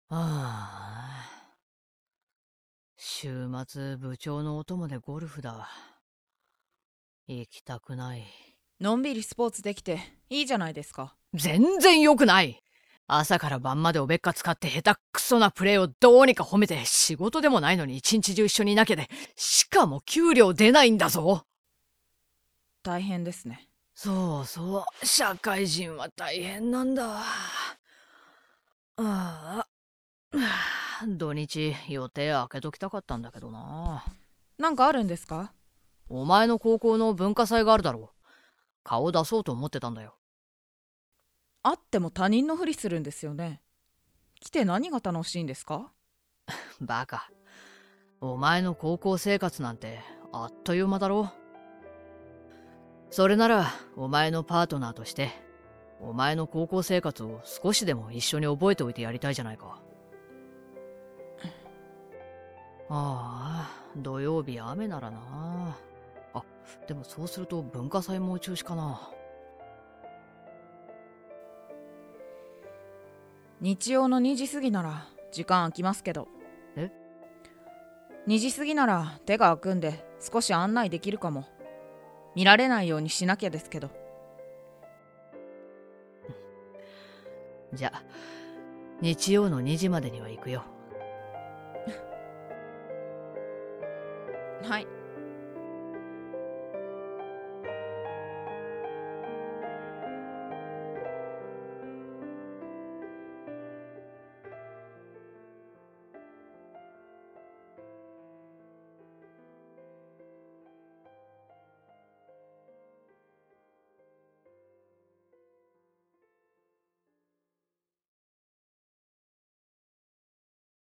あ、週末部長のお供でゴルフだ。行きたくない。 のんびりスポーツできていいじゃないですか。 全然良くない。朝から晩までおべっか使って下手くそなプレーをどうにか褒めて、仕事でもないのに一日中一緒にいなきゃで、しかも給料出ないんだぞ。 大変ですね。 そうそう、社会人は大変なんだ。土日予定開けときたかったんだけどな。 なんかあるんですか？ お前の高校の文化祭があるだろう。顔出そうと思ってたんだよ。 会っても他人のふりするんですよね。来て何が楽しいんですか？ バカ。お前の高校生活なんてあっという間だろ。それならお前のパートナーとしてお前の高校生活を少しでも一緒に覚えておいてやりたいじゃないか。ああ、土曜日雨ならな。あ、でもそうすると文化祭も中止かな。 日曜の2時過ぎなら時間空きますけど。 え？ 2時過ぎなら手が空くんで少し案内できるかも。見られないようにしなきゃですけど。 じゃあ日曜の2時までには行くよ。 はい。